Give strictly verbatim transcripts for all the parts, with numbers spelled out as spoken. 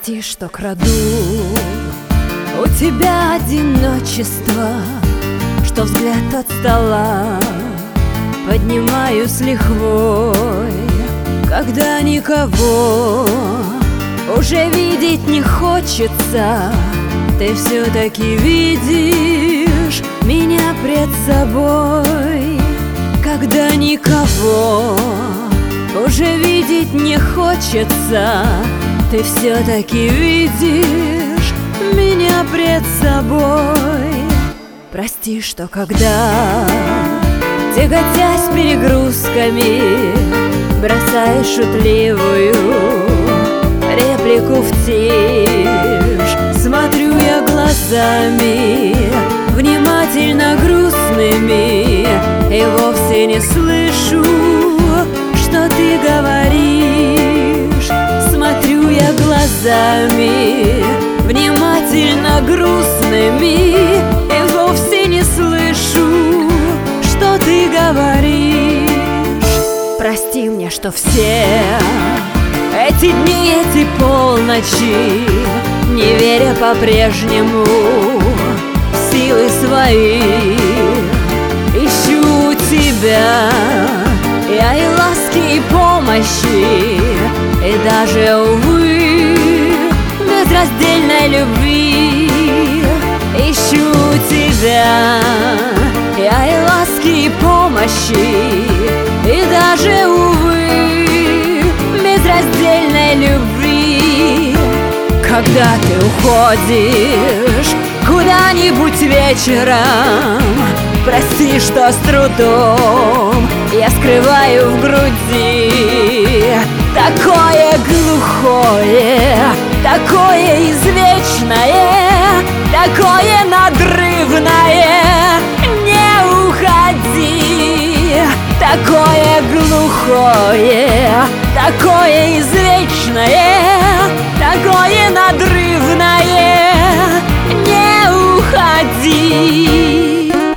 Прости, что краду у тебя одиночество, что взгляд от стола поднимаю с лихвой, когда никого уже видеть не хочется. Ты все-таки видишь меня пред собой, когда никого уже видеть не хочется. Ты все-таки видишь меня пред собой. Прости, что когда, тяготясь перегрузками, бросаешь шутливую реплику в тишь, смотрю я глазами внимательно грустными и вовсе не слышу, что ты говоришь. Смотрю я глазами внимательно грустными и вовсе не слышу, что ты говоришь. Прости мне, что все эти дни, эти полночи, не веря по-прежнему в силы свои, ищу тебя я и ласки, и помощи, и даже, увы, безраздельной любви. Ищу тебя я и ласки, и помощи, и даже, увы, безраздельной любви. Когда ты уходишь куда-нибудь вечером, прости, что с трудом я скрываю в груди такое глухое, такое извечное, такое надрывное. Не уходи, такое глухое, такое извечное, такое надрывное. Не уходи.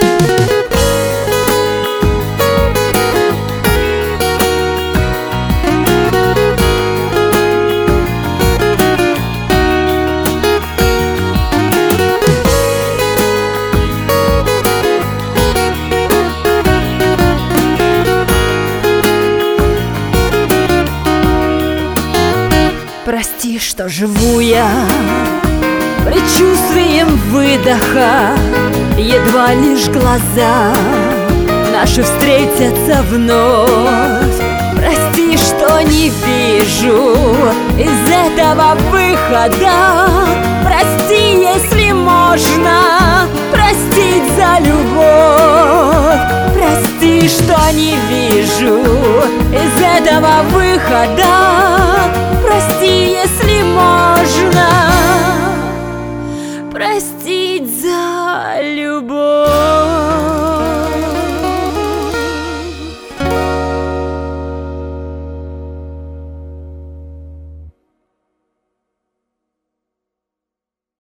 Прости, что живу я предчувствием выдоха, едва лишь глаза наши встретятся вновь. Прости, что не вижу из этого выхода. Прости, если можно простить за любовь. Прости, что не вижу из этого выхода.